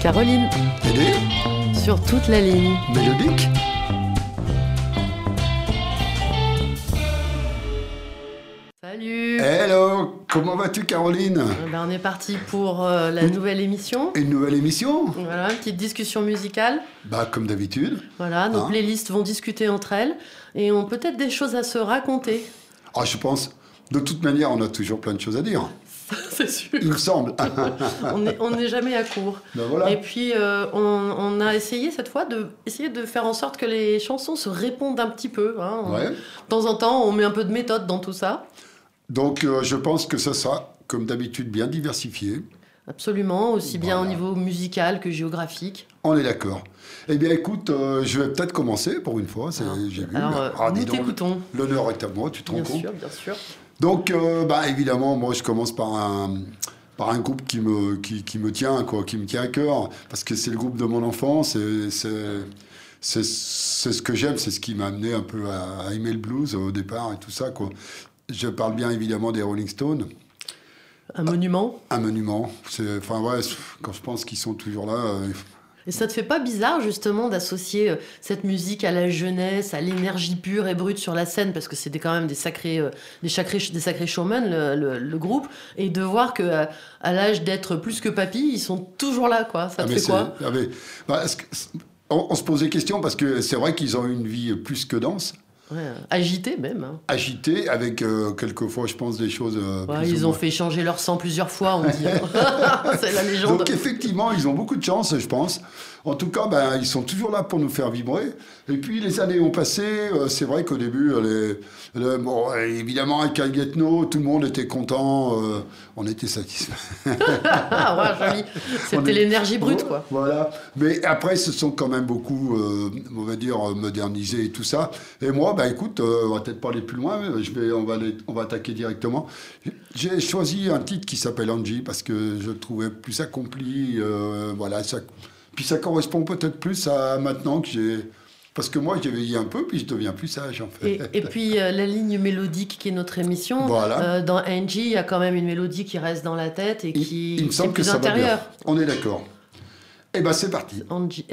Caroline. Aidé. Sur toute la ligne. Mélodique. Salut. Hello. Comment vas-tu, Caroline? On est parti pour la nouvelle émission. Une nouvelle émission? Voilà, une petite discussion musicale. Comme d'habitude. Voilà, nos playlists vont discuter entre elles et ont peut-être des choses à se raconter. Je pense, de toute manière, on a toujours plein de choses à dire. C'est sûr. Il me semble. on n'est jamais à court. Voilà. Et puis, on a essayé cette fois de faire en sorte que les chansons se répondent un petit peu. Ouais. De temps en temps, on met un peu de méthode dans tout ça. Donc, je pense que ça sera, comme d'habitude, bien diversifié. Absolument, aussi bien au niveau musical que géographique. On est d'accord. Eh bien, écoute, je vais peut-être commencer pour une fois. J'ai vu. Nous t'écoutons. L'honneur est à moi, tu te rends compte? Bien sûr. Donc, évidemment, moi, je commence par un groupe qui me tient, qui me tient à cœur, parce que c'est le groupe de mon enfance, c'est ce que j'aime, c'est ce qui m'a amené un peu à aimer le blues au départ et tout ça, quoi. Je parle bien évidemment des Rolling Stones. Un monument. Un monument. Quand je pense qu'ils sont toujours là. Et ça te fait pas bizarre justement d'associer cette musique à la jeunesse, à l'énergie pure et brute sur la scène, parce que c'était quand même des sacrés showmen, le groupe, et de voir que à l'âge d'être plus que papy, ils sont toujours là, quoi. Ça te fait quoi? On se pose des questions parce que c'est vrai qu'ils ont une vie plus que dense. Ouais, agité même. Agité, avec quelquefois, je pense, des choses... ils ont fait changer leur sang plusieurs fois, on dit. C'est la légende. Donc effectivement, ils ont beaucoup de chance, je pense. En tout cas, ils sont toujours là pour nous faire vibrer. Et puis, les années ont passé. C'est vrai qu'au début, évidemment, avec I Get No, tout le monde était content. On était satisfait. Joli. C'était l'énergie brute, quoi. Voilà. Mais après, ce sont quand même beaucoup, on va dire, modernisés et tout ça. Et moi, écoute, on va peut-être pas aller plus loin. On va attaquer directement. J'ai choisi un titre qui s'appelle Angie parce que je le trouvais plus accompli. Puis ça correspond peut-être plus à maintenant que j'ai... Parce que moi, j'ai vieilli un peu, puis je deviens plus sage, en fait. Et puis, la ligne mélodique qui est notre émission, dans Angie, il y a quand même une mélodie qui reste dans la tête et qui il me semble est plus que ça intérieure. va bien. On est d'accord. C'est parti. Angie.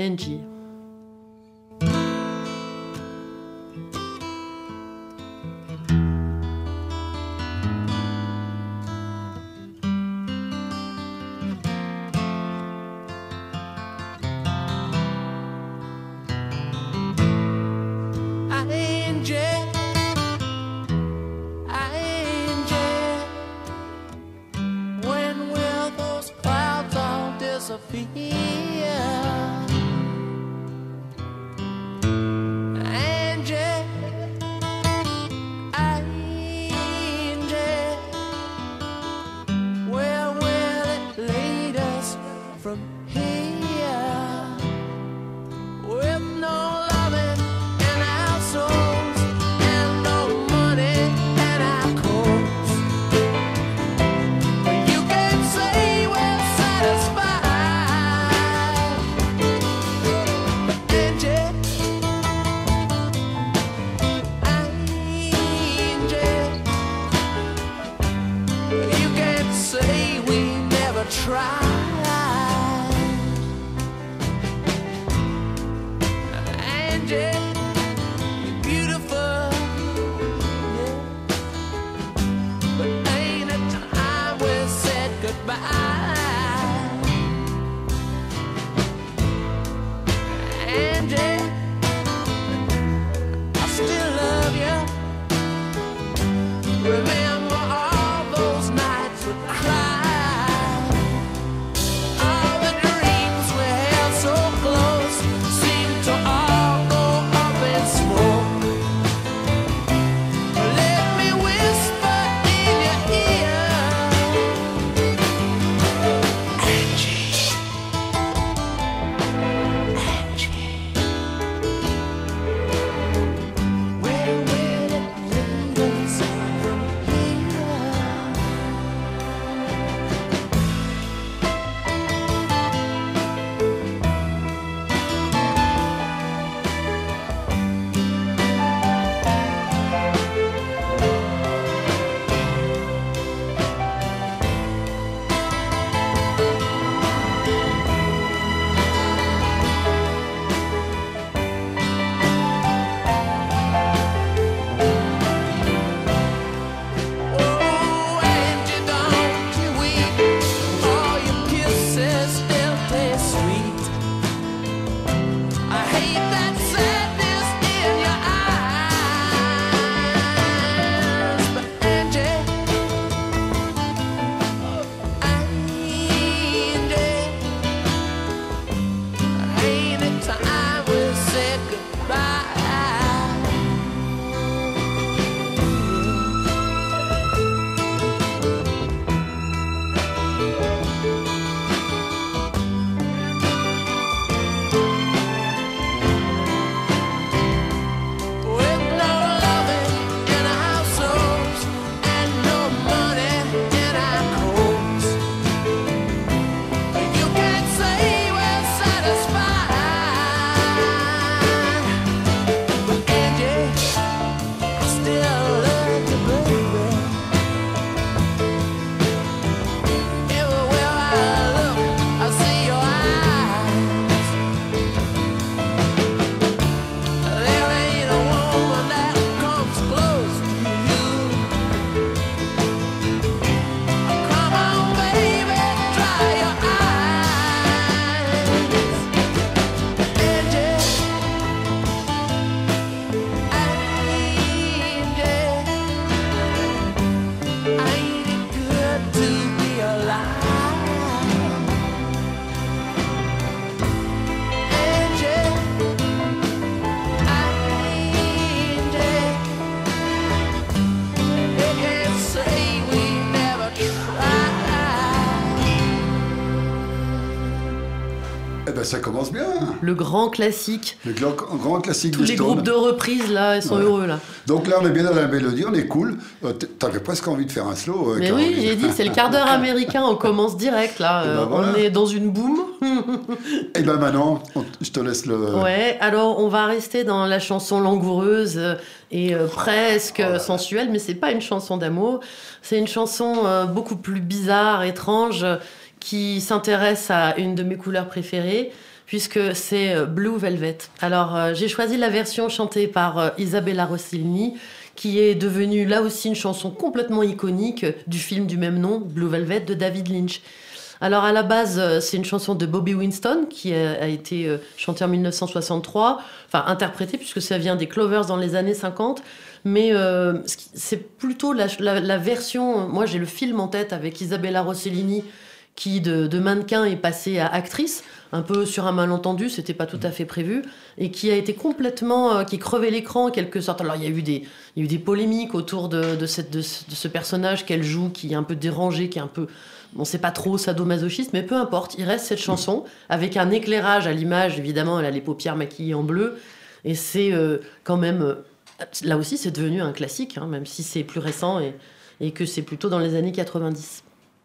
Eh ben ça commence bien. Le grand classique. Le grand classique Tous des les Stones. groupes de reprises, là, ils sont heureux, là. Donc là, on est bien dans la mélodie, on est cool. T'avais presque envie de faire un slow. Mais Caroline. oui, j'ai dit, c'est le quart d'heure américain, on commence direct, là. ben voilà. On est dans une boom. Et ben maintenant, je te laisse le... Ouais, alors on va rester dans la chanson langoureuse et presque sensuelle, mais c'est pas une chanson d'amour. C'est une chanson beaucoup plus bizarre, étrange, qui s'intéresse à une de mes couleurs préférées, puisque c'est Blue Velvet. Alors j'ai choisi la version chantée par Isabella Rossellini, qui est devenue là aussi une chanson complètement iconique du film du même nom, Blue Velvet, de David Lynch. Alors à la base, c'est une chanson de Bobby Winston qui a été chantée en 1963, enfin interprétée puisque ça vient des Clovers dans les années 50. Mais c'est plutôt la version... Moi j'ai le film en tête avec Isabella Rossellini qui de mannequin est passée à actrice, un peu sur un malentendu, c'était pas tout à fait prévu, et qui a été complètement... qui crevait l'écran en quelque sorte. Alors il y a eu des polémiques autour de ce personnage qu'elle joue, qui est un peu dérangé, qui est un peu... On sait pas trop sadomasochiste, mais peu importe, il reste cette chanson avec un éclairage à l'image, évidemment, elle a les paupières maquillées en bleu, et c'est quand même, là aussi c'est devenu un classique, hein, même si c'est plus récent et que c'est plutôt dans les années 90.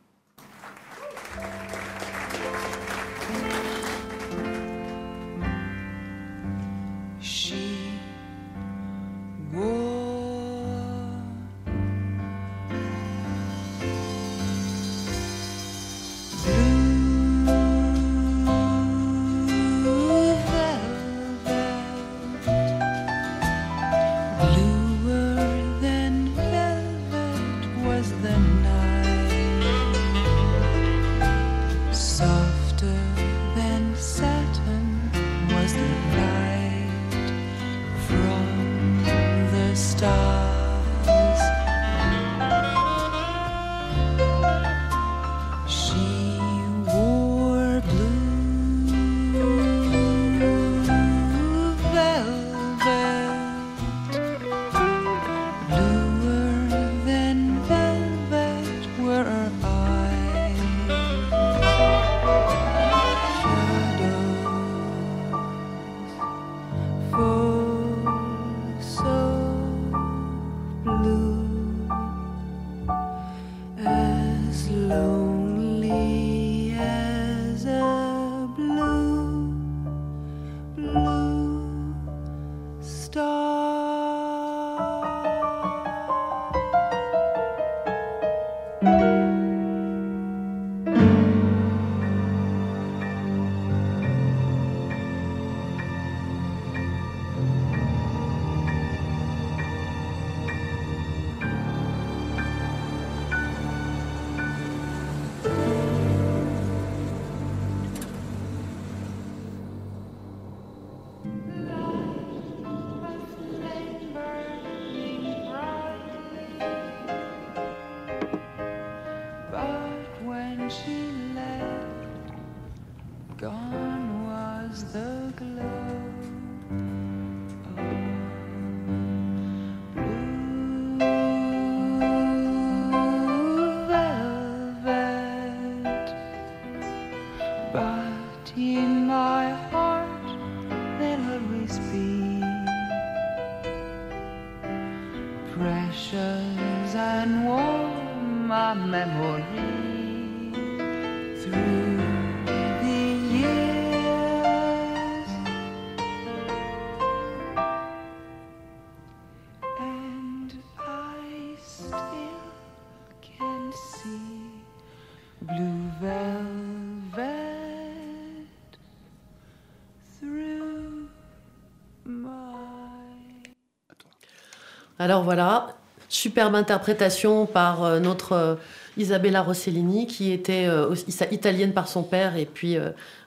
Alors voilà, superbe interprétation par notre Isabella Rossellini, qui était italienne par son père et puis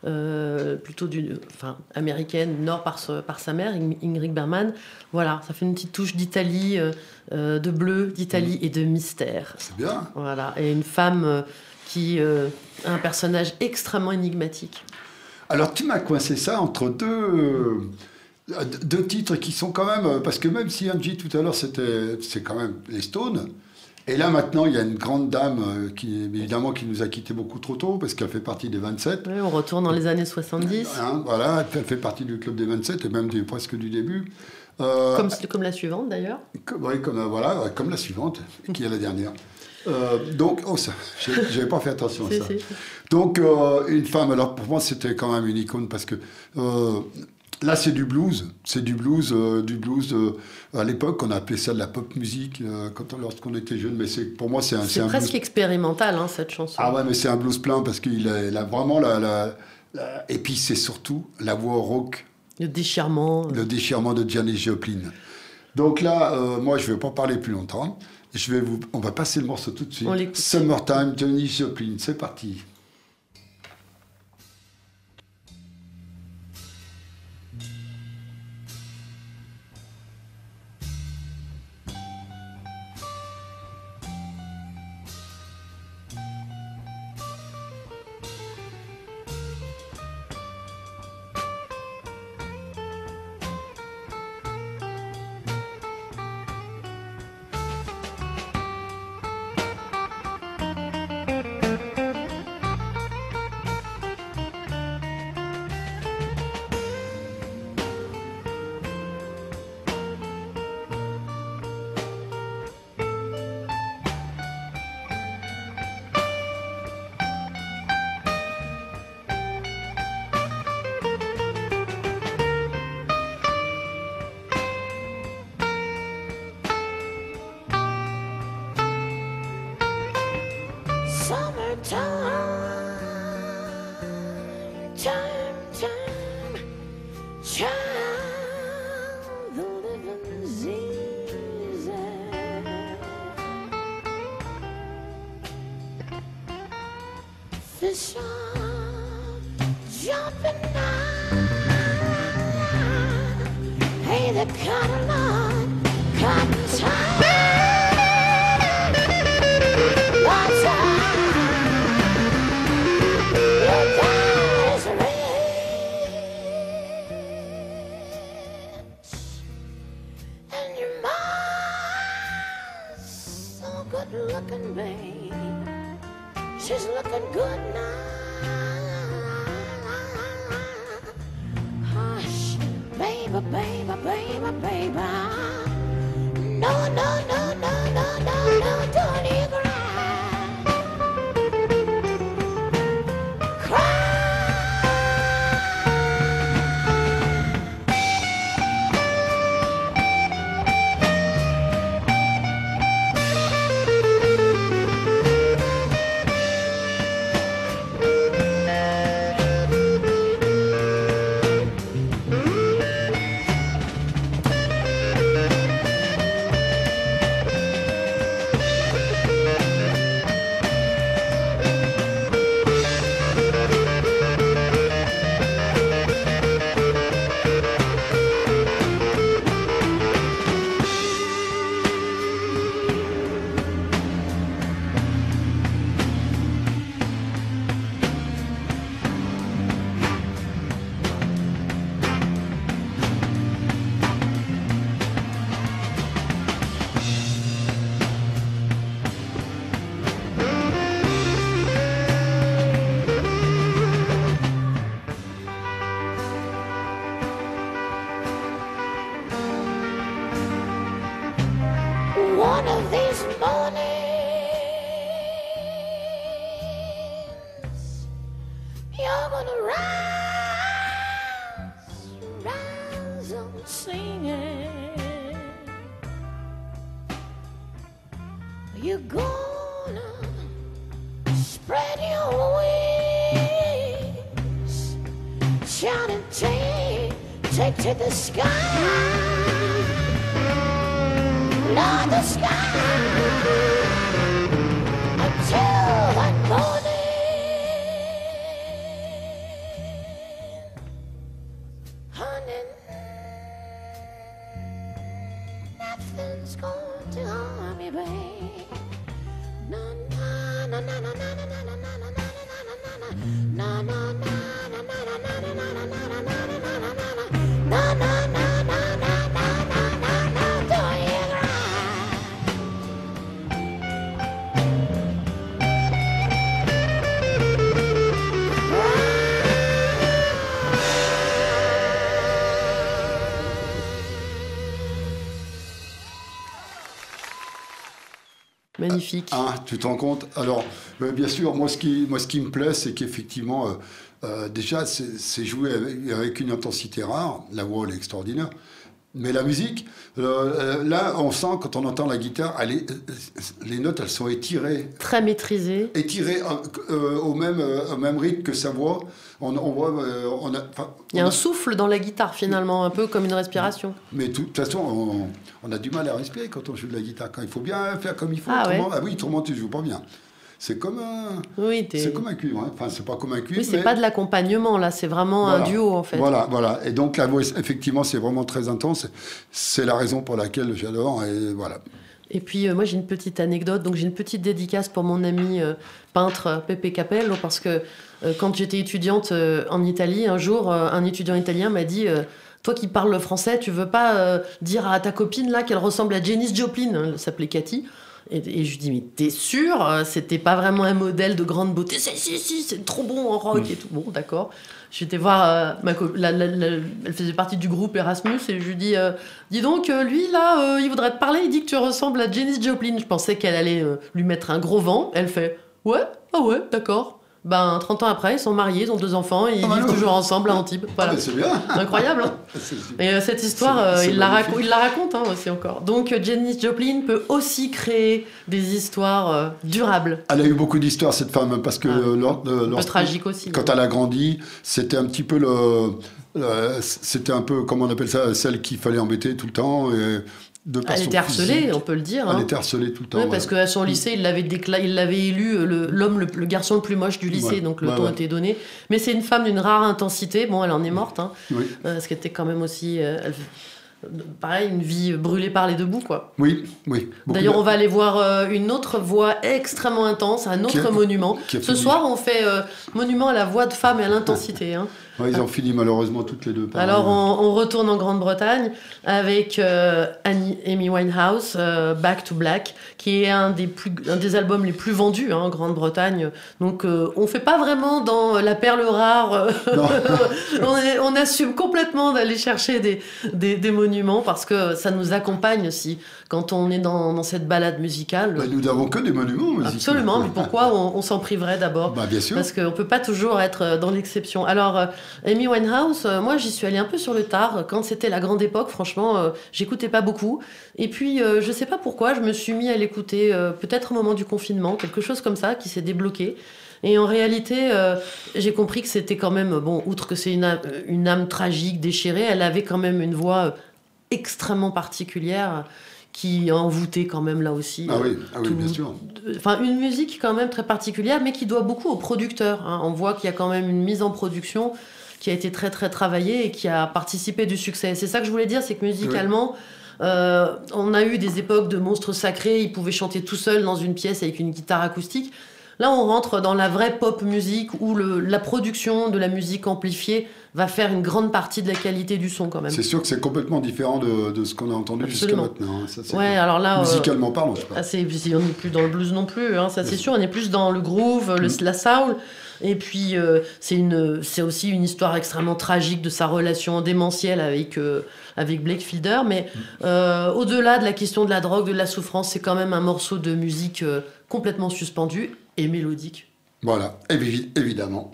plutôt américaine, nord par sa mère, Ingrid Bergman. Voilà, ça fait une petite touche d'Italie, de bleu, d'Italie et de mystère. C'est bien. Voilà, et une femme qui a un personnage extrêmement énigmatique. Alors tu m'as coincé ça entre deux titres qui sont quand même... Parce que même si Angie, tout à l'heure, c'est quand même les Stones, Et là, maintenant, il y a une grande dame évidemment, qui nous a quittés beaucoup trop tôt, parce qu'elle fait partie des 27. Oui, on retourne dans les années 70. Hein, voilà, elle fait partie du club des 27, et même presque du début. Comme la suivante, d'ailleurs. Oui, comme la suivante, qui est la dernière. Donc, ça, j'avais pas fait attention à ça. Donc, une femme, alors pour moi, c'était quand même une icône, parce que... là, c'est du blues. C'est du blues. À l'époque, on appelait ça de la pop musique lorsqu'on était jeune. Mais pour moi, c'est un presque blues... expérimental, hein, cette chanson. Ah ouais, mais c'est un blues plein parce qu'il a vraiment et puis c'est surtout la voix rock. Le déchirement. Le déchirement de Janis Joplin. Donc là, moi, je ne vais pas parler plus longtemps. On va passer le morceau tout de suite. Summertime, Janis Joplin. C'est parti. Fish are jumping now. Hey, the cotton on cotton time. What's up? Your eyes are rich, and your mom's so good looking, babe. She's looking good now. Hush, baby, baby, baby, baby. No, no, no, no, no, no, no, don't you cry. One of these mornings, you're gonna rise up singing. You're gonna spread your wings, shout and take to the sky. Love the sky until that morning, honey. Nothing's going to harm you, babe. No, no, no, no, no, no, no, no, no, no, no, no, no, no, no. magnifique. Tu te rends compte? Alors, bien sûr, moi, ce qui me plaît, c'est qu'effectivement, déjà, c'est joué avec une intensité rare. La voix, elle est extraordinaire. Mais la musique, là, on sent, quand on entend la guitare, les notes, elles sont étirées. Très maîtrisées. Étirées au même rythme que sa voix. On voit... Il y a un souffle dans la guitare, finalement, un peu comme une respiration. Mais de toute façon, on a du mal à respirer quand on joue de la guitare. Quand il faut bien faire comme il faut. Autrement, tu ne joues pas bien. C'est comme un cuivre. Hein. Enfin, c'est pas comme un cuivre. Oui, c'est pas de l'accompagnement, là. C'est vraiment un duo, en fait. Voilà. Et donc, la voix, effectivement, c'est vraiment très intense. C'est la raison pour laquelle j'adore. Et voilà. Et puis, moi, j'ai une petite anecdote. Donc, j'ai une petite dédicace pour mon ami peintre Pepe Capello, parce que quand j'étais étudiante en Italie, un jour, un étudiant italien m'a dit... Toi qui parles le français, tu veux pas dire à ta copine là qu'elle ressemble à Janis Joplin? Elle s'appelait Cathy. Et je lui dis, mais t'es sûr? C'était pas vraiment un modèle de grande beauté. Si, c'est trop bon en rock et tout. Bon, d'accord. J'étais voir elle faisait partie du groupe Erasmus et je lui dis, dis donc, lui là, il voudrait te parler. Il dit que tu ressembles à Janis Joplin. Je pensais qu'elle allait lui mettre un gros vent. Elle fait, ouais, d'accord. 30 ans après, ils sont mariés, ils ont 2 enfants, et ils vivent toujours ensemble à Antibes. Voilà. C'est bien. Incroyable, hein. Et cette histoire, il la raconte aussi encore. Donc, Janis Joplin peut aussi créer des histoires durables. Elle a eu beaucoup d'histoires, cette femme, parce que un peu tragique aussi. Quand elle a grandi, c'était un petit peu c'était un peu, comment on appelle ça, celle qu'il fallait embêter tout le temps. Elle était harcelée, on peut le dire. Elle était harcelée tout le temps. Oui, parce qu'à son lycée, il l'avait élu le garçon le plus moche du lycée, donc le ton était donné. Mais c'est une femme d'une rare intensité. Bon, elle en est morte, hein, ce qui était quand même aussi... pareil, une vie brûlée par les deux bouts, quoi. Oui. D'ailleurs, on va aller voir une autre voix extrêmement intense, un autre monument. Ce soir, on fait monument à la voix de femme et à l'intensité, hein. Ouais, ils ont fini malheureusement toutes les deux. Alors on retourne en Grande-Bretagne avec Amy Winehouse, Back to Black, qui est un des albums les plus vendus en Grande-Bretagne. Donc on fait pas vraiment dans la perle rare. on assume complètement d'aller chercher des monuments parce que ça nous accompagne aussi quand on est dans cette balade musicale. Nous n'avons que des monuments musicaux. Absolument, mais pourquoi on s'en priverait d'abord? Bien sûr. Parce qu'on peut pas toujours être dans l'exception. Alors Amy Winehouse, moi j'y suis allée un peu sur le tard. Quand c'était la grande époque, franchement, j'écoutais pas beaucoup. Et puis, je sais pas pourquoi, je me suis mis à l'écouter peut-être au moment du confinement, quelque chose comme ça, qui s'est débloqué. Et en réalité, j'ai compris que c'était quand même, outre que c'est une âme tragique, déchirée, elle avait quand même une voix extrêmement particulière qui envoûtait quand même là aussi. Bien sûr. Enfin, une musique quand même très particulière, mais qui doit beaucoup aux producteurs. Hein. On voit qu'il y a quand même une mise en production qui a été très très travaillée et qui a participé du succès. C'est ça que je voulais dire, c'est que musicalement, on a eu des époques de monstres sacrés, ils pouvaient chanter tout seuls dans une pièce avec une guitare acoustique. Là, on rentre dans la vraie pop musique où la production de la musique amplifiée va faire une grande partie de la qualité du son quand même. C'est sûr que c'est complètement différent de ce qu'on a entendu jusqu'à maintenant. Ça, alors là, musicalement parlant, je pense. On n'est plus dans le blues non plus, hein, ça c'est sûr. On est plus dans le groove, la soul. Et puis, c'est aussi une histoire extrêmement tragique de sa relation démentielle avec Blake Fielder. Mais au-delà de la question de la drogue, de la souffrance, c'est quand même un morceau de musique complètement suspendu et mélodique. Voilà, évidemment.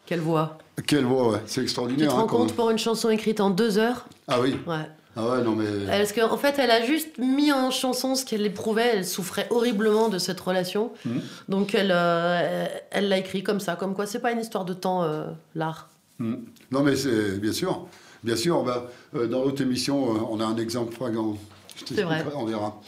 Quelle voix. Quelle voix, ouais. C'est Tu extraordinaire. te hein, rends quand compte même. pour une chanson écrite en 2 heures? Ah oui. Ouais. Ah ouais, non mais. Parce qu'en fait, elle a juste mis en chanson ce qu'elle éprouvait. Elle souffrait horriblement de cette relation. Donc, elle l'a écrit comme ça. Comme quoi, c'est pas une histoire de temps, l'art. Non mais c'est bien sûr. Bien sûr, dans l'autre émission, on a un exemple flagrant. C'est vrai. On verra.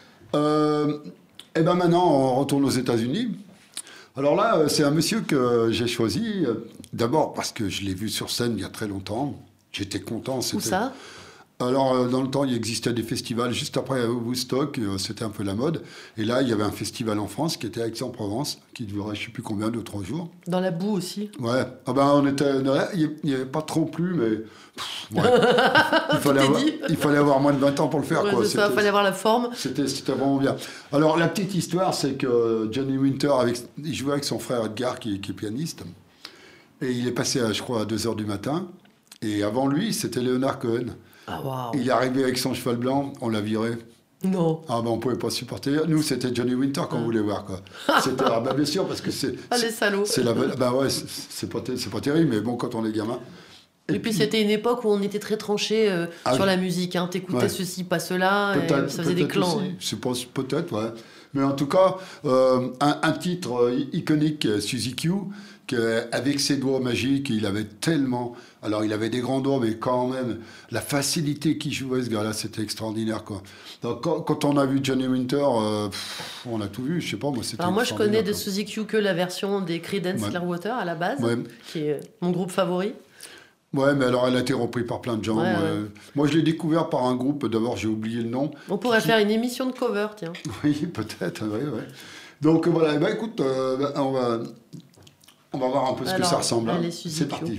Et ben maintenant, on retourne aux États-Unis. Alors là, c'est un monsieur que j'ai choisi. D'abord parce que je l'ai vu sur scène il y a très longtemps. J'étais content. Où ça? Alors, dans le temps, il existait des festivals. Juste après Woodstock, c'était un peu la mode. Et là, il y avait un festival en France qui était à Aix-en-Provence, qui durait je ne sais plus combien, 2-3 jours. Dans la boue aussi. Ouais. Ah ben, il n'y avait pas trop plu, mais... ouais. Il fallait avoir moins de 20 ans pour le faire. Ouais, Quoi. c'est ça, il fallait avoir la forme. C'était vraiment bien. Alors, la petite histoire, c'est que Johnny Winter, il jouait avec son frère Edgar, qui est pianiste. Et il est passé, je crois, à 2h du matin. Et avant lui, c'était Leonard Cohen. Ah, waouh. Il est arrivé avec son cheval blanc, on l'a viré. Non. Ah ben on pouvait pas supporter. Nous c'était Johnny Winter qu'on voulait voir quoi. C'était bien sûr parce que c'est. Ah, les salauds. C'est bah ouais c'est pas terrible mais bon quand on est gamin. Et puis c'était une époque où on était très tranché sur la musique. Hein. T'écoutais ceci, pas cela, et ça faisait des clans. Ouais. Je pense peut-être ouais. Mais en tout cas un titre iconique Suzy Q avec ses doigts magiques il avait tellement. Alors, il avait des grands doigts, mais quand même, la facilité qu'il jouait, ce gars-là, c'était extraordinaire, quoi. Donc, quand on a vu Johnny Winter, on a tout vu, je sais pas, moi, c'était Alors, moi, je connais de quoi. Suzy Q que la version des Creedence Clearwater, à la base, qui est mon groupe favori. Ouais, mais alors, elle a été reprise par plein de gens. Ouais. Moi, je l'ai découvert par un groupe, d'abord, j'ai oublié le nom. On pourrait faire une émission de cover, tiens. Oui, peut-être, ouais. Donc, voilà, écoute, on va voir un peu ce que ça ressemble. Allez, Suzy C'est Q. parti.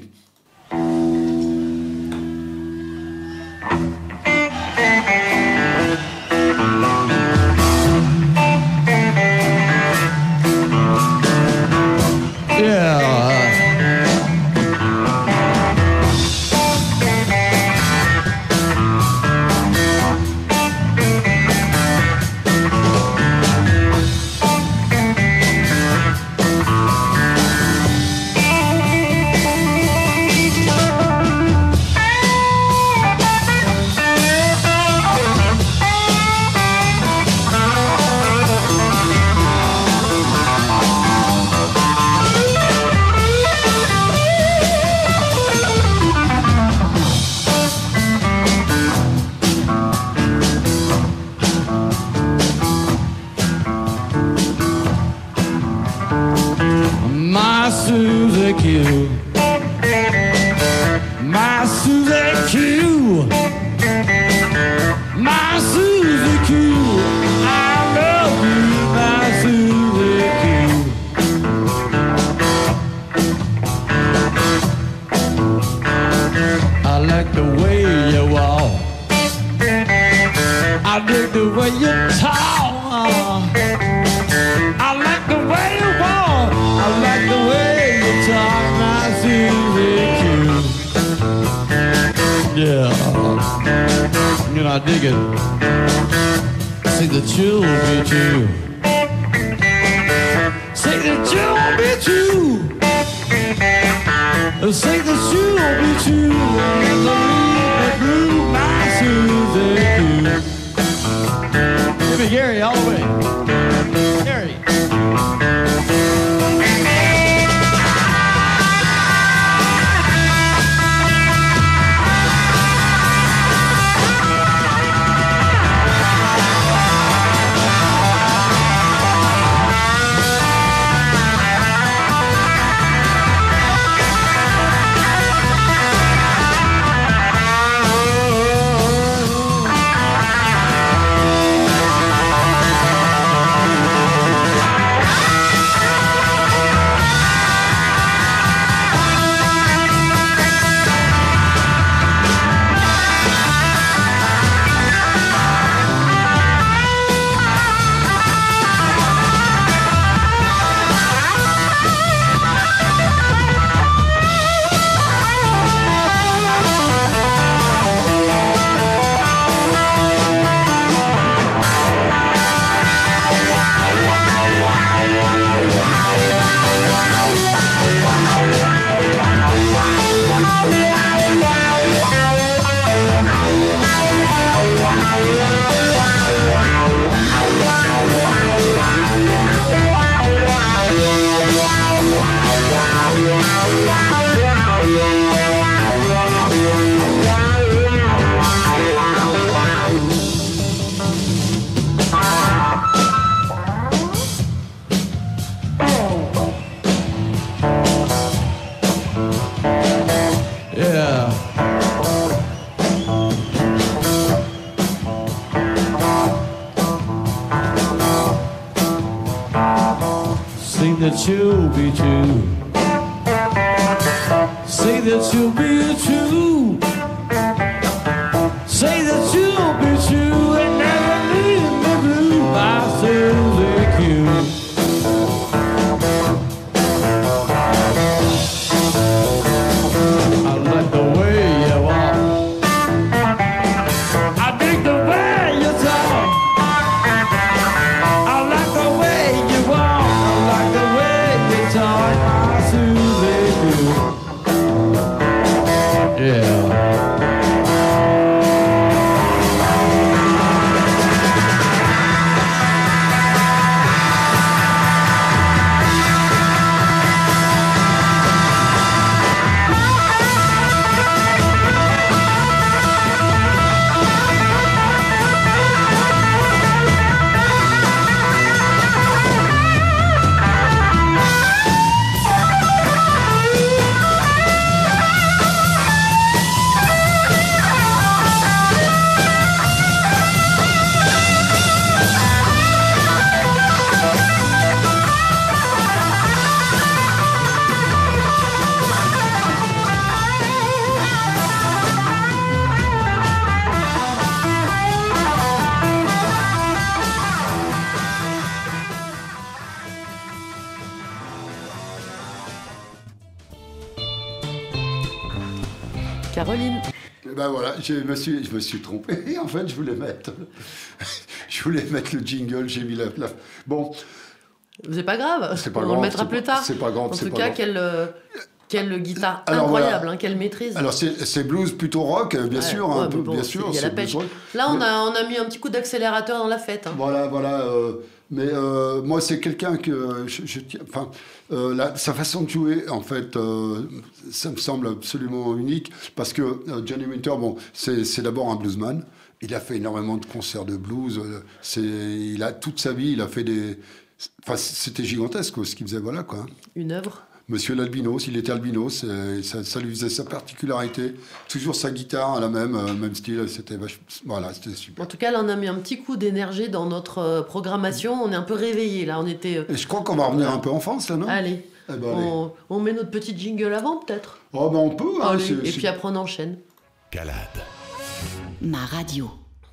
My Suzy Q, my Suzy Q, my Suzy Q, I love you, my Suzy Q. I like the way you walk, I dig the way you talk. I like the way you walk. I like the way you talk, my Suzy Q. Yeah, you know I dig it. Say that you'll be true. Say that you'll be true. Say that you'll be true. And leave me blue, my Suzy Q. Give me Gary all the way. Gary. that you'll be true. Say that you'll be true. Say that you'll be true and never leave me blue. My Susie Q. I like the way you walk. I dig the way you talk. I like the way you walk. I like the way you talk. My Susie Q. Yeah. Caroline. Ben voilà, je me suis trompé. En fait, je voulais mettre le jingle, j'ai mis la... Bon, C'est pas grave, C'est pas on grave, le mettra c'est plus pas- tard. c'est pas grave, En c'est tout pas cas, grave. quelle guitare Alors, incroyable, voilà. hein, quelle maîtrise. alors c'est blues plutôt rock, bien Ouais, sûr, ouais, un mais peu, bon, bien sûr. il y a la c'est blues pêche. rock. Là, on Mais- a mis un petit coup d'accélérateur dans la fête. Hein. Voilà. Mais moi, c'est quelqu'un que sa façon de jouer, en fait, ça me semble absolument unique parce que Johnny Winter, bon, c'est d'abord un bluesman. Il a fait énormément de concerts de blues. Il a toute sa vie, il a fait des. Enfin, c'était gigantesque ce qu'il faisait, voilà quoi. Une œuvre. Monsieur l'albinos, il était albinos, ça lui faisait sa particularité. Toujours sa guitare à la même style, c'était super. En tout cas, là, on a mis un petit coup d'énergie dans notre programmation. On est un peu réveillés, là. On était... Et je crois qu'on va revenir un peu en France, là, non? Allez, Eh ben, allez. on met notre petite jingle avant, peut-être. Oh, ben on peut, hein, Allez, c'est- et c'est- puis après, on enchaîne. Calade. Ma radio.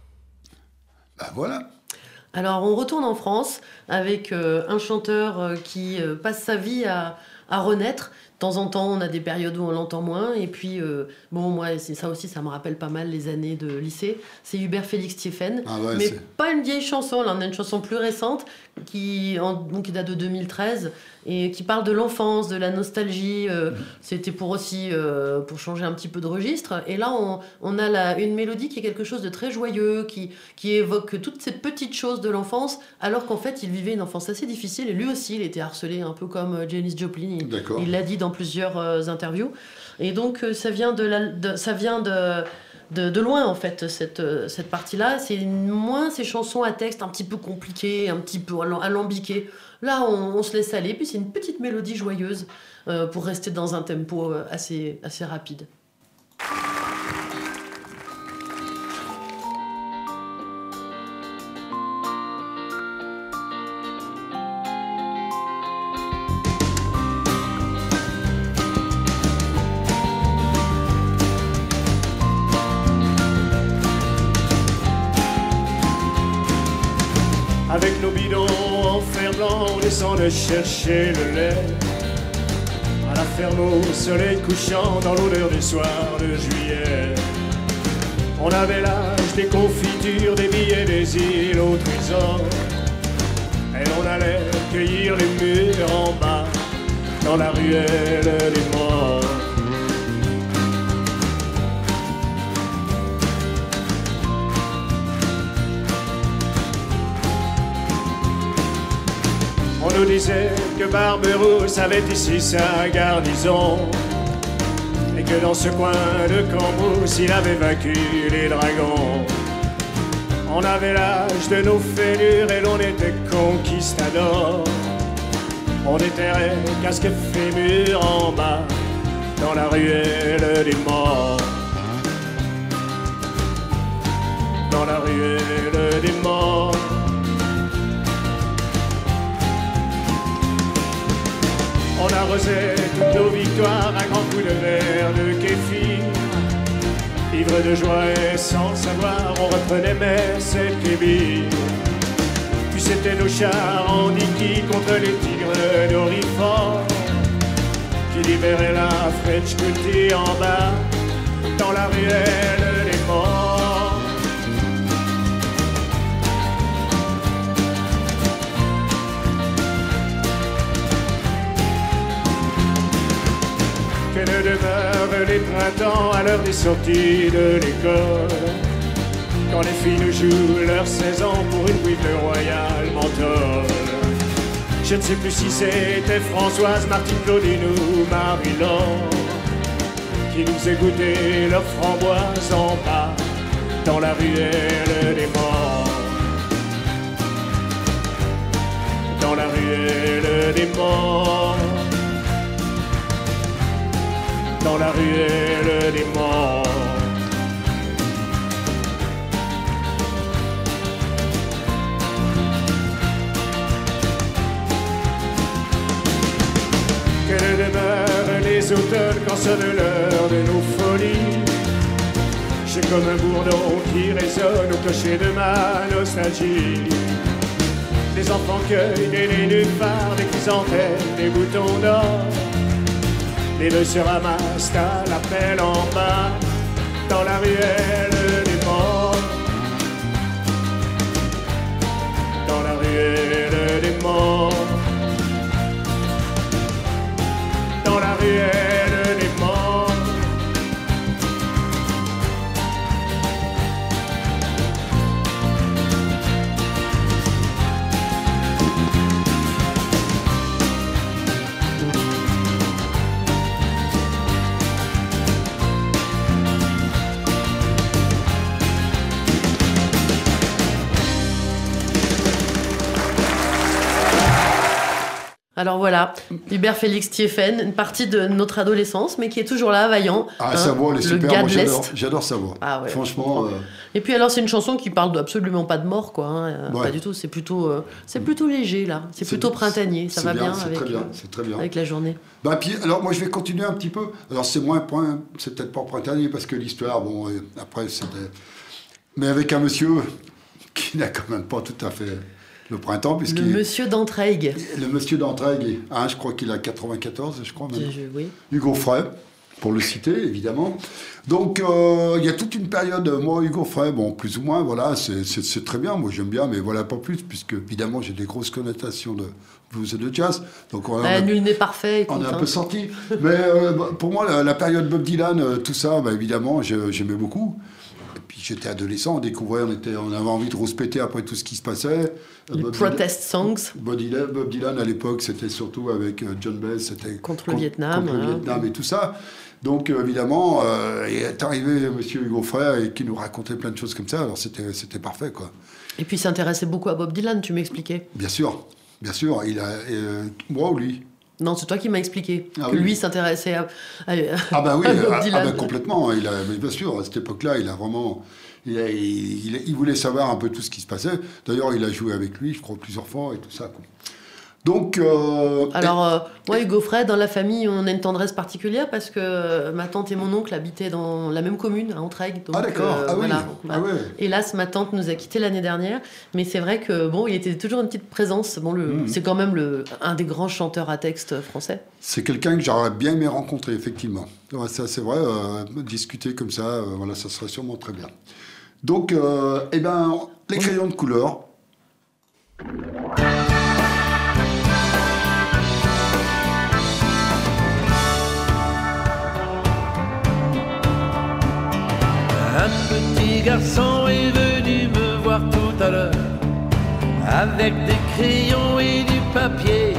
Bah voilà. Alors, on retourne en France avec un chanteur qui passe sa vie à renaître. De temps en temps, on a des périodes où on l'entend moins. Et puis, bon, moi, c'est ça aussi, ça me rappelle pas mal les années de lycée. C'est Hubert Félix Stephen. Ah ouais, mais c'est- pas une vieille chanson, là, on a une chanson plus récente qui date de 2013 et qui parle de l'enfance, de la nostalgie. C'était pour aussi pour changer un petit peu de registre. Et là, on a une mélodie qui est quelque chose de très joyeux, qui évoque toutes ces petites choses de l'enfance, alors qu'en fait, il vivait une enfance assez difficile. Et lui aussi, il était harcelé, un peu comme Janis Joplin. D'accord. Il l'a dit dans plusieurs interviews. Et donc, ça vient de loin, en fait, cette partie-là. C'est moins ces chansons à texte un petit peu compliquées, un petit peu alambiquées. Là, on se laisse aller. Puis, c'est une petite mélodie joyeuse pour rester dans un tempo assez rapide. Avec nos bidons en fer blanc, on descendait chercher le lait. À la ferme au soleil couchant, dans l'odeur des soirs de juillet. On avait l'âge des confitures, des billets, des îles au trésor. Et on allait cueillir les murs en bas, dans la ruelle des morts. On nous disait que Barberousse avait ici sa garnison et que dans ce coin de Cambrousse il avait vaincu les dragons. On avait l'âge de nos fêlures et l'on était conquistadors. On déterrait casque fémur en bas dans la ruelle des morts. Dans la ruelle des morts. On arrosait toutes nos victoires, un grand coup de verre de kéfir. Ivre de joie et sans savoir, on reprenait Metz et Kébir. Puis c'était nos chars en Niki contre les tigres d'Orifort qui libéraient la French Country en bas dans la ruelle des morts. Que ne demeurent les printemps à l'heure des sorties de l'école, quand les filles nous jouent leur 16 ans pour une bouille de Royal Menthol. Je ne sais plus si c'était Françoise, Martine, Claudine ou Marie-Laure qui nous faisait goûter leurs framboises en bas dans la ruelle des morts. Dans la ruelle des morts. Dans la ruelle des morts. Quelle demeure les automnes quand sonne l'heure de nos folies. J'ai comme un bourdon qui résonne au clocher de ma nostalgie. Les enfants cueillent des nénuphars, des chrysanthèmes, des boutons d'or. Les vœux se ramassent à l'appel en bas dans la ruelle des morts. Dans la ruelle des morts. Dans la ruelle des morts. Alors voilà, Hubert Félix Thieffen, une partie de notre adolescence, mais qui est toujours là, vaillant. Ah, sa voix, elle est super, gars moi de l'Est. j'adore sa voix. Ah ouais. Franchement. Et puis alors, c'est une chanson qui parle absolument pas de mort, quoi. Hein. Ouais. Pas du tout, c'est plutôt léger, là. C'est plutôt printanier, ça va bien, c'est très bien. avec la journée. Bah, puis, alors moi je vais continuer un petit peu. Alors c'est c'est peut-être pas printanier parce que l'histoire, bon, après c'était. Mais avec un monsieur qui n'a quand même pas tout à fait le printemps. Le monsieur d'Entraigues. Le monsieur d'Entraigues, hein, je crois qu'il a 94, je crois même. Oui. Hugo Frey, pour le citer, évidemment. Donc, il y a toute une période, moi, Hugo Frey, bon, plus ou moins, voilà, c'est très bien, moi j'aime bien, mais voilà, pas plus, puisque, évidemment, j'ai des grosses connotations de blues et de jazz. Donc, nul n'est parfait. On est un peu sorti. Mais pour moi, la période Bob Dylan, tout ça, bah, évidemment, j'aimais beaucoup. Et puis, j'étais adolescent, on découvrait, on avait envie de rouspéter après tout ce qui se passait. Les protest songs. Bob Dylan, à l'époque, c'était surtout avec John Baez, c'était contre le Vietnam. Contre le Vietnam et tout ça. Donc, évidemment, est arrivé M. Hugo Frey et qui nous racontait plein de choses comme ça. Alors, c'était parfait, quoi. Et puis, il s'intéressait beaucoup à Bob Dylan, tu m'expliquais. Bien sûr. Il a, moi ou lui? Non, c'est toi qui m'as expliqué que lui s'intéressait à Bob Dylan. Complètement. Mais bien sûr, à cette époque-là, il a vraiment... Il voulait savoir un peu tout ce qui se passait. D'ailleurs, il a joué avec lui, je crois, plusieurs fois et tout ça, quoi. Donc... moi, Hugo Frey, dans la famille, on a une tendresse particulière parce que ma tante et mon oncle habitaient dans la même commune, à Entraigues. Donc, d'accord. voilà. Ouais. Hélas, ma tante nous a quittés l'année dernière, mais c'est vrai que bon, il était toujours une petite présence. Bon, c'est quand même un des grands chanteurs à texte français. C'est quelqu'un que j'aurais bien aimé rencontrer, effectivement. Ouais, ça, c'est vrai, discuter comme ça, voilà, ça serait sûrement très bien. Donc, les crayons de couleur. Un petit garçon est venu me voir tout à l'heure avec des crayons et du papier.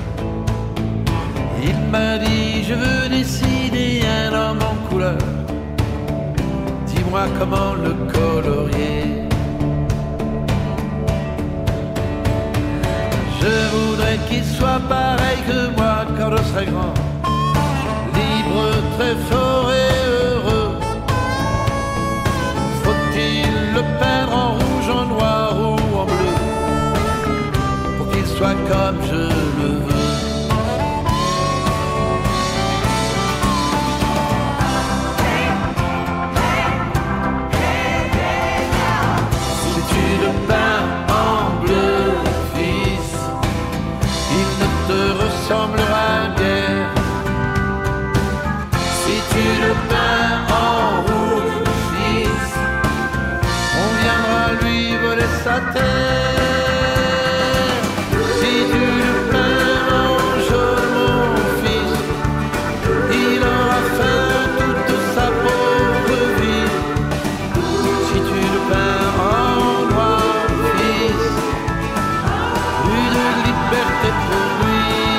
Il m'a dit je veux dessiner un homme en couleur. Dis-moi comment le colorier. Je voudrais qu'il soit pareil que moi quand je serai grand, libre, très fort et heureux. Faut-il le peindre en rouge, en noir ou en bleu pour qu'il soit comme je le veux? Si tu le peins en rouge, fils, on viendra lui voler sa terre. Si tu le peins en jaune, mon fils, il aura faim toute sa pauvre vie. Si tu le peins en noir, fils, plus de liberté pour lui.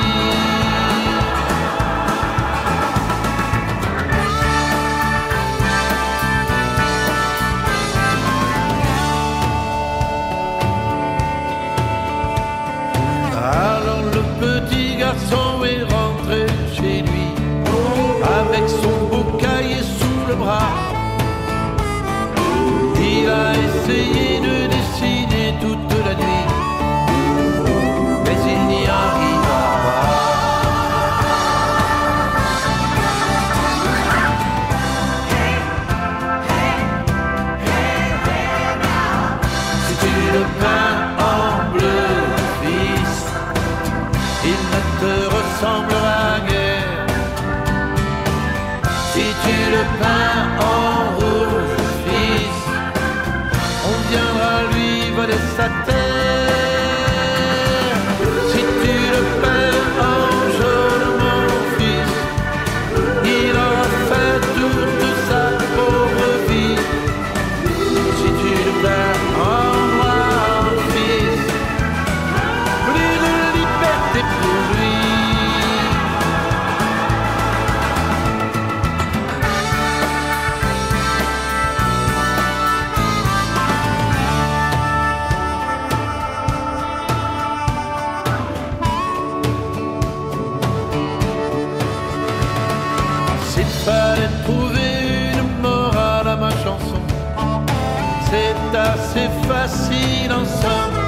Alors le petit garçon est rentré chez lui avec son beau cahier sous le bras. Il a essayé de dessiner toute la nuit, mais il n'y arriva pas. Si tu le peins en bleu, fils, il ne te ressemblera guère. Si tu le peins en rouge, fils, on viendra lui voler sa terre. Si tu le peins en jaune, mon fils, il aura fait toute sa pauvre vie. Si tu le peins en noir, fils, plus de liberté pour lui. S'il fallait trouver une morale à ma chanson, c'est assez facile en somme.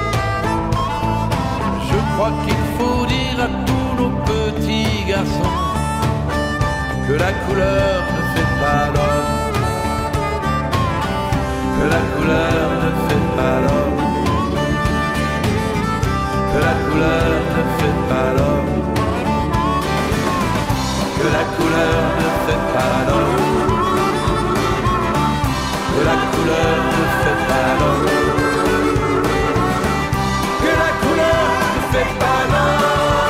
Je crois qu'il faut dire à tous nos petits garçons que la couleur ne fait pas l'homme, que la couleur ne fait pas l'homme, que la couleur ne fait pas l'homme, que la couleur ne fait pas l'homme, que la couleur ne fait pas l'homme, que la couleur ne fait pas l'homme.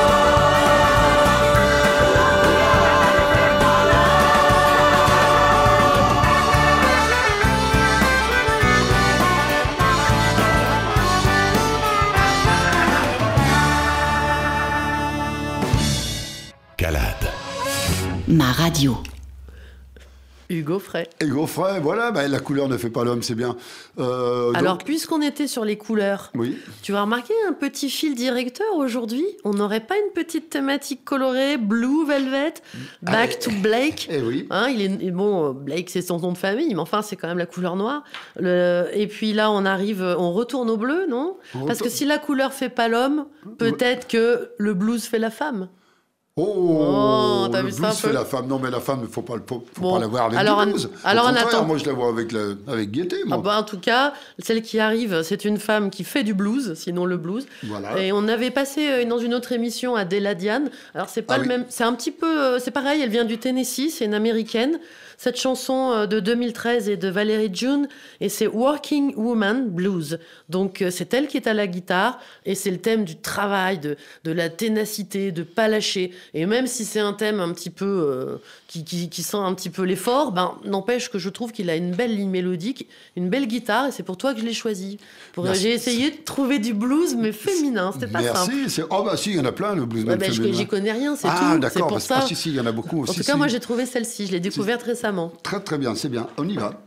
Calade. Ma radio. Hugo Frey. Et Gaufret, voilà, bah, la couleur ne fait pas l'homme, c'est bien. Alors, Donc, puisqu'on était sur les couleurs, oui. tu vas remarquer un petit fil directeur aujourd'hui. On n'aurait pas une petite thématique colorée, Blue Velvet, Back to Blake. Eh oui. Hein, bon, Blake c'est son nom de famille, mais enfin c'est quand même la couleur noire. Et puis là on retourne au bleu, non ? Parce que si la couleur fait pas l'homme, peut-être que le blues fait la femme. Oh, t'as le vu ça un blues peu ? fait la femme. Non, mais la femme, faut pas Bon, la voir avec alors, le blues. alors, Au on contraire, attend. moi, je la vois avec gaieté, moi. En tout cas, celle qui arrive, c'est une femme qui fait du blues, sinon le blues. Voilà. Et on avait passé dans une autre émission Adela Diane. Alors c'est pas le même, c'est un petit peu, c'est pareil. Elle vient du Tennessee, c'est une américaine. Cette chanson de 2013 est de Valerie June et c'est Working Woman Blues. Donc c'est elle qui est à la guitare et c'est le thème du travail, de la ténacité, de pas lâcher. Et même si c'est un thème un petit peu qui sent un petit peu l'effort, n'empêche que je trouve qu'il a une belle ligne mélodique, une belle guitare et c'est pour toi que je l'ai choisi. J'ai essayé de trouver du blues mais féminin, c'était pas simple. Merci. Oh bah si, il y en a plein le bluesman féminin. J'y connais rien, c'est tout. Ah d'accord, c'est pour ça. Si, il y en a beaucoup aussi. En tout cas, moi j'ai trouvé celle-ci, je l'ai découverte récemment. Très très bien, c'est bien. On y va.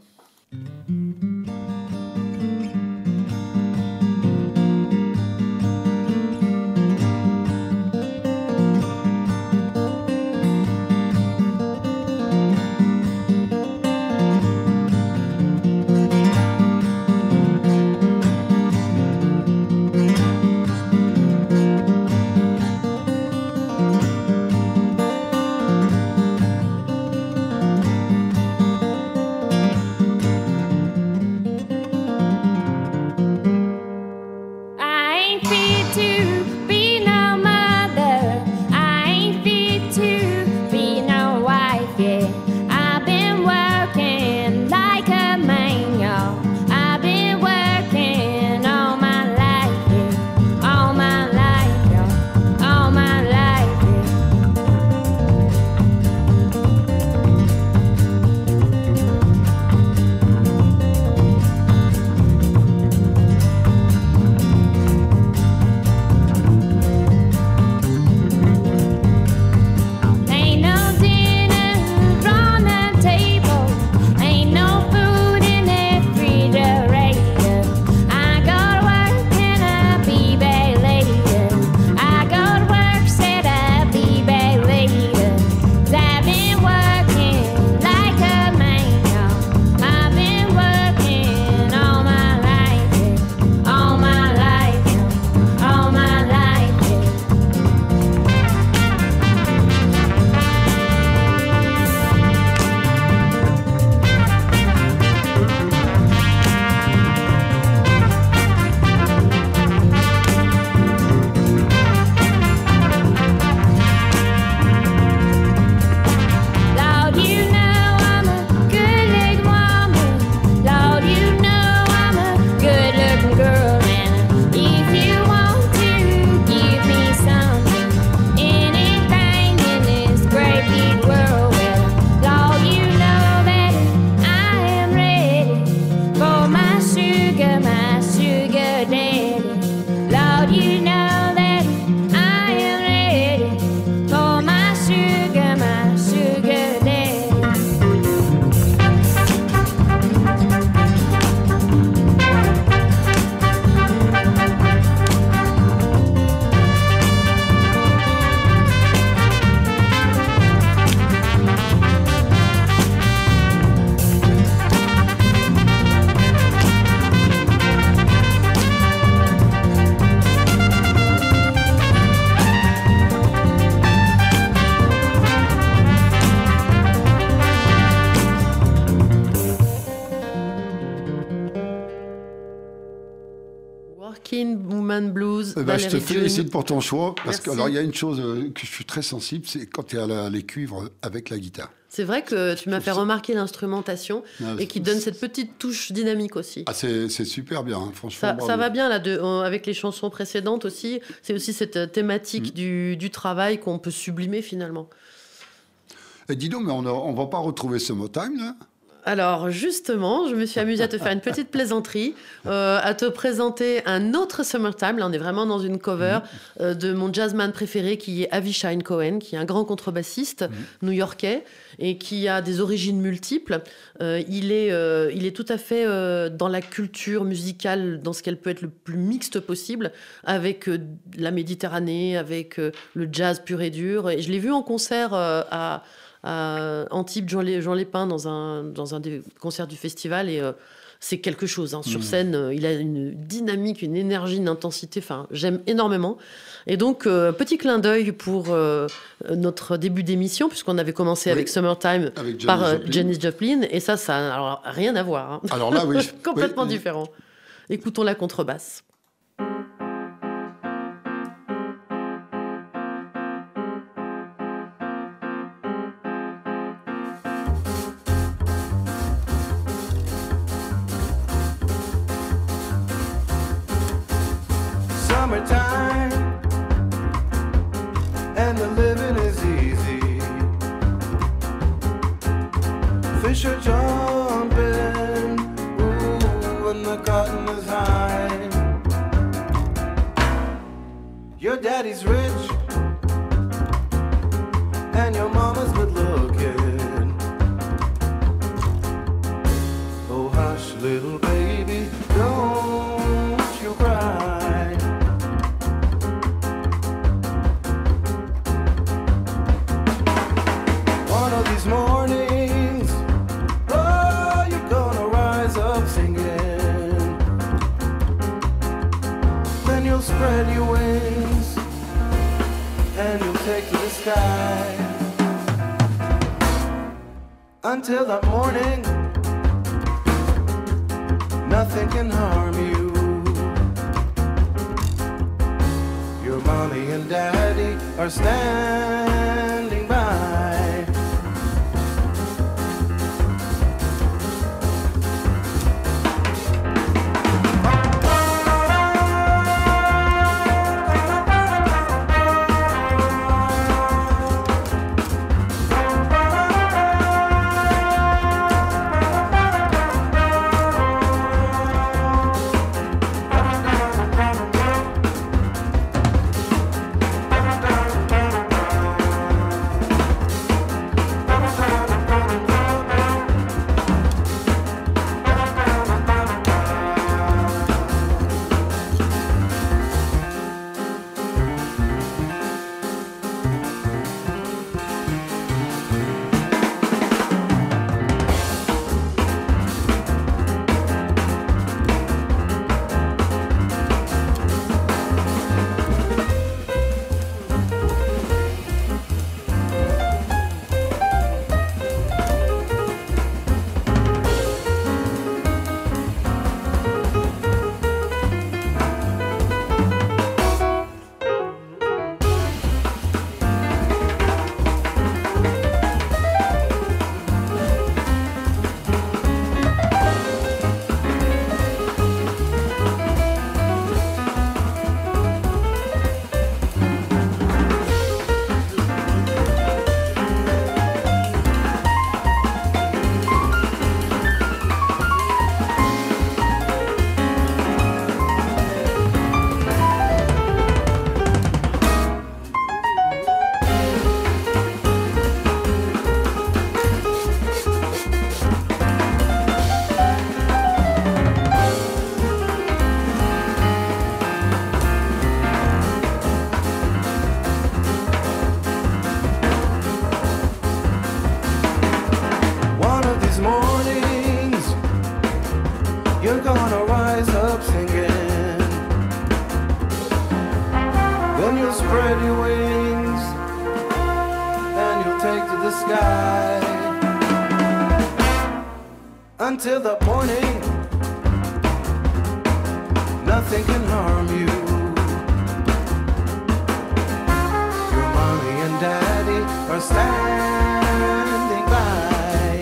Working Woman Blues. Je te Valerie June. félicite pour ton choix, parce Merci. qu'il y a une chose que je suis très sensible, c'est quand tu as les cuivres avec la guitare. C'est vrai que tu m'as fait remarquer l'instrumentation Ah, et qui donne cette petite touche dynamique aussi. Ah, c'est super bien, hein, franchement. Ça bravo. va bien là, avec les chansons précédentes aussi. C'est aussi cette thématique du travail qu'on peut sublimer finalement. Et dis donc, mais on va pas retrouver Summertime, là? Alors justement, je me suis amusée à te faire une petite plaisanterie, à te présenter un autre Summertime. Là, on est vraiment dans une cover de mon jazzman préféré qui est Avishai Cohen, qui est un grand contrebassiste new-yorkais et qui a des origines multiples. Il est tout à fait dans la culture musicale, dans ce qu'elle peut être le plus mixte possible, avec la Méditerranée, avec le jazz pur et dur. Et je l'ai vu en concert à Antibes, Jean Lépin, dans un des concerts du festival, et c'est quelque chose. Hein. Sur scène, il a une dynamique, une énergie, une intensité. Enfin, j'aime énormément. Et donc, petit clin d'œil pour notre début d'émission, puisqu'on avait commencé avec Summertime Avec par Janis Janis Joplin, et ça n'a rien à voir. Hein. Alors là, oui. Complètement Oui. différent. Écoutons la contrebasse. Summertime, and the living is easy. Fish are jumping, ooh, and the cotton is high. Your daddy's rich, and your mama's good looking. Oh, hush, little baby, don't you cry. One of these mornings, oh, you're gonna rise up singing. Then you'll spread your wings and you'll take to the sky. Until that morning, nothing can harm you. Your mommy and daddy are standing by. spread your wings and you'll take to the sky until the morning. nothing can harm you. Your mommy and daddy are standing by.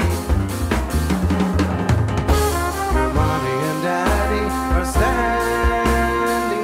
Your mommy and daddy are standing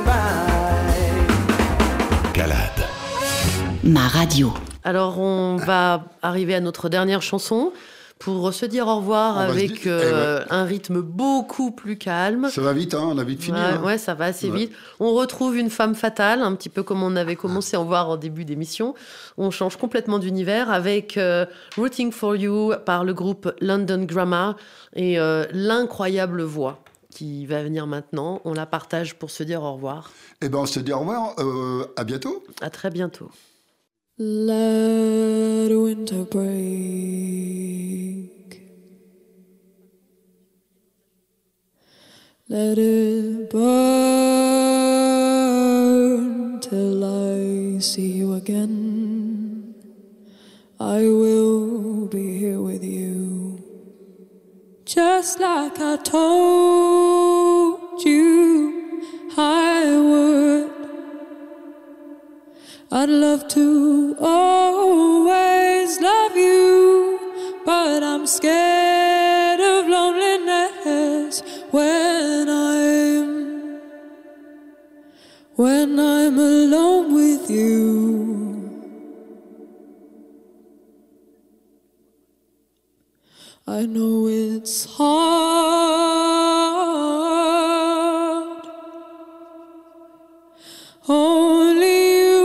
by. Calade. Ma radio. Alors, on va arriver à notre dernière chanson pour se dire au revoir avec un rythme beaucoup plus calme. Ça va vite, hein, on a vite fini. Ouais, ça va assez vite. On retrouve une femme fatale, un petit peu comme on avait commencé à en voir en début d'émission. On change complètement d'univers avec Rooting for You par le groupe London Grammar et l'incroyable voix qui va venir maintenant. On la partage pour se dire au revoir. Eh ben, on se dit au revoir. À bientôt. À très bientôt. Let winter break. Let it burn till I see you again. I will be here with you, just like I told you I would. I'd love to always love you, but I'm scared of loneliness when I'm alone with you. I know it's hard. Only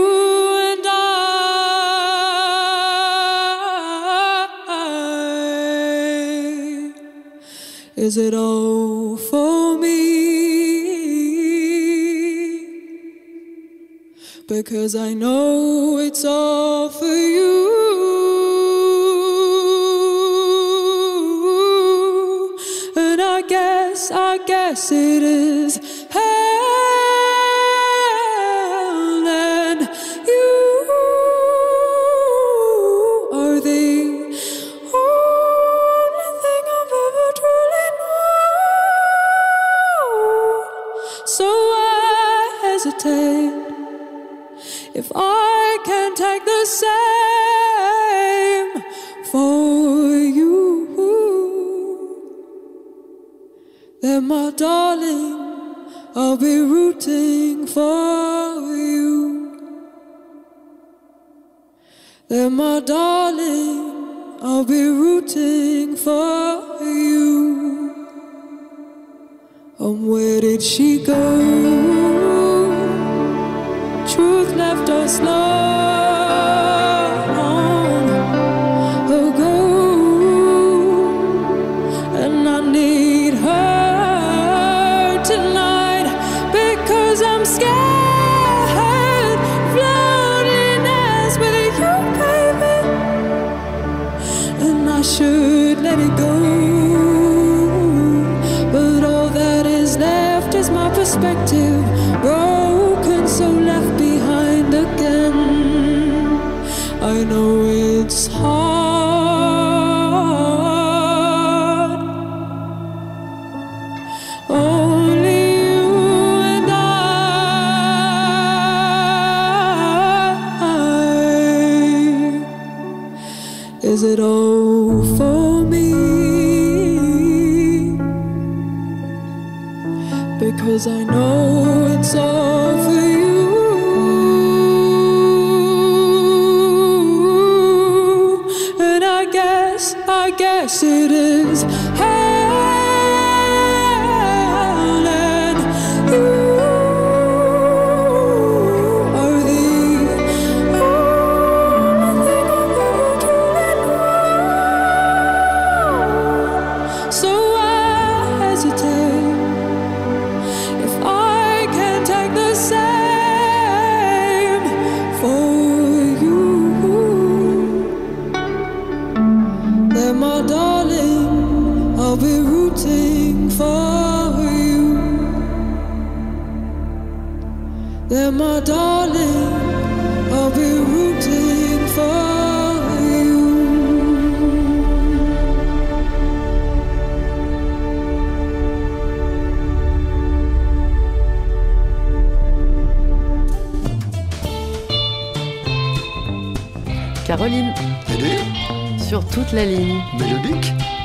is it all for me? Because I know it's all for you. And I guess it is hell. And you are the only thing I've ever truly known. So I hesitate if I can take the same for you. Then my darling, I'll be rooting for you. Then my darling, I'll be rooting for you. And where did she go? Truth left us long ago, and I need her tonight because I'm scared of loneliness with you, baby. And I should let it go, but all that is left is my perspective, broken, so left behind again. I know it's hard. Only you and I. Is it all for me? Because I know it's all for you. And I guess it is hell. And you are the only thing I've ever truly known. So I hesitate if I can take the same for you. Then my darling, I'll be rooting for you. Then my darling, I'll be rooting for you. Caroline. Aidé. Sur toute la ligne. Mélodique.